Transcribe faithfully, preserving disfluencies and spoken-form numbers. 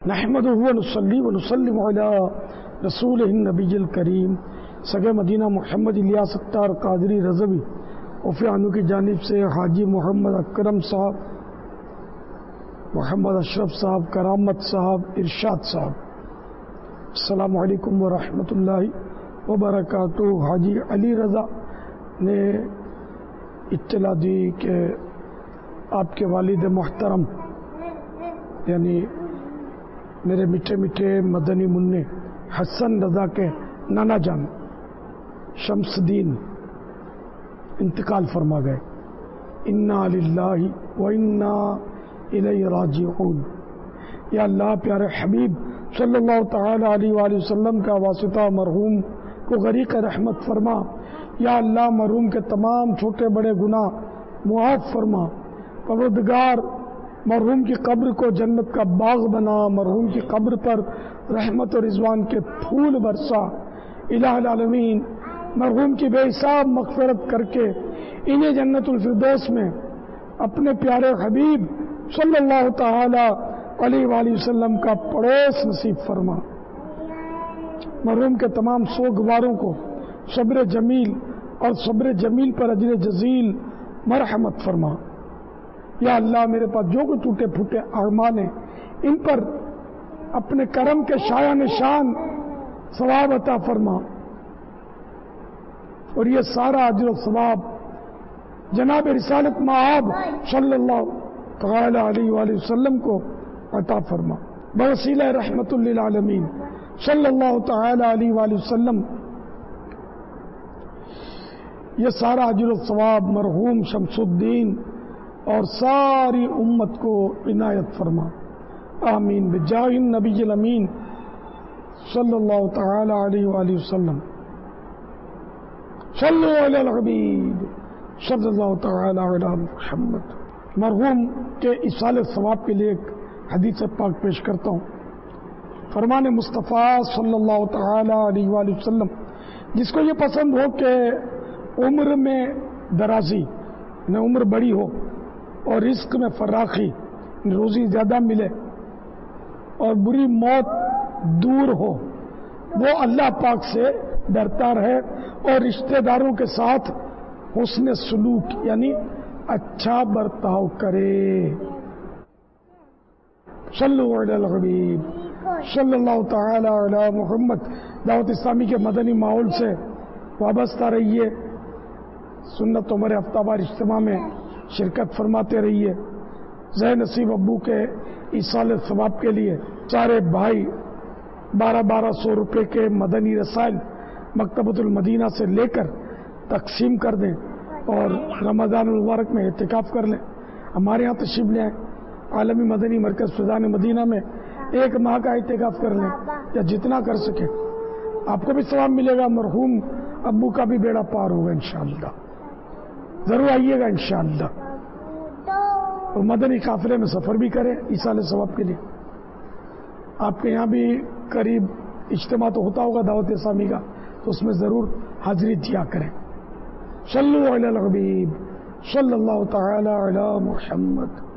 نحمدہ و نصلی و نسلم علی رسولہ النبی الکریم سگے مدینہ محمد الیاس ستار قادری رضوی وفیانو کی جانب سے حاجی محمد اکرم صاحب، محمد اشرف صاحب، کرامت صاحب، ارشاد صاحب، السلام علیکم ورحمۃ اللہ وبرکاتہ۔ حاجی علی رضا نے اطلاع دی کہ آپ کے والد محترم یعنی میرے میٹھے میٹھے مدنی منع حسن رضا کے نانا جان شمس الدین انتقال فرما گئے۔ انا للہ و انا الیہ راجعون۔ یا اللہ پیارے حبیب صلی اللہ تعالی علیہ وآلہ وسلم کا واسطہ مرحوم کو غریق رحمت فرما۔ یا اللہ مرحوم کے تمام چھوٹے بڑے گناہ معاف فرما۔ پروردگار مرحوم کی قبر کو جنت کا باغ بنا، مرحوم کی قبر پر رحمت و رضوان کے پھول برسا۔ الہ العالمین مرحوم کی بے حساب مغفرت کر کے انہیں جنت الفردوس میں اپنے پیارے حبیب صلی اللہ تعالی علیہ وآلہ وسلم کا پڑوس نصیب فرما۔ مرحوم کے تمام سوگواروں کو صبر جمیل اور صبر جمیل پر اجر جزیل مرحمت فرما۔ یا اللہ میرے پاس جو کوئی ٹوٹے پھوٹے اعمال ہیں ان پر اپنے کرم کے شایع نشان ثواب عطا فرما، اور یہ سارا اجر و ثواب جناب رسالت مآب صلی اللہ تعالی علیہ وآلہ وسلم کو عطا فرما۔ بوسیلہ رحمت للعالمین صلی اللہ تعالی علیہ وآلہ وسلم یہ سارا اجر و ثواب مرحوم شمس الدین اور ساری امت کو عنایت فرما، آمین بجاہ النبی الامین صلی اللہ تعالی علیہ وآلہ وسلم۔ صلو علی الحبیب صلی اللہ تعالی علی محمد۔ مرحوم کے ایصال ثواب کے لیے ایک حدیث پاک پیش کرتا ہوں۔ فرمان مصطفیٰ صلی اللہ تعالی علیہ وآلہ وسلم جس کو یہ پسند ہو کہ عمر میں درازی نہ عمر بڑی ہو اور رزق میں فراخی روزی زیادہ ملے اور بری موت دور ہو، وہ اللہ پاک سے ڈرتا رہے اور رشتہ داروں کے ساتھ حسن سلوک یعنی اچھا برتاؤ کرے۔ صلو علی الحبیب صلی اللہ تعالی علی محمد۔ دعوت اسلامی کے مدنی ماحول سے وابستہ رہیے، سنت عمر ہفتہ وار اجتماع میں شرکت فرماتے رہیے۔ زہ نصیب ابو کے ایصال ثواب کے لیے سارے بھائی بارہ بارہ سو روپے کے مدنی رسائل مکتبۃ المدینہ سے لے کر تقسیم کر دیں اور رمضان المبارک میں اعتکاف کر لیں۔ ہمارے ہاں تشریف لے آئیں، عالمی مدنی مرکز فیضان مدینہ میں ایک ماہ کا اعتکاف کر لیں یا جتنا کر سکیں، آپ کو بھی ثواب ملے گا، مرحوم ابو کا بھی بیڑا پار ہوگا انشاءاللہ۔ ضرور آئیے گا انشاءاللہ، اور مدنی قافلے میں سفر بھی کریں ایصال ثواب کے لیے۔ آپ کے یہاں بھی قریب اجتماع تو ہوتا ہوگا دعوت اسلامی کا، تو اس میں ضرور حاضری دیا کریں۔ صلو علی الحبیب صلی اللہ تعالی علی محمد۔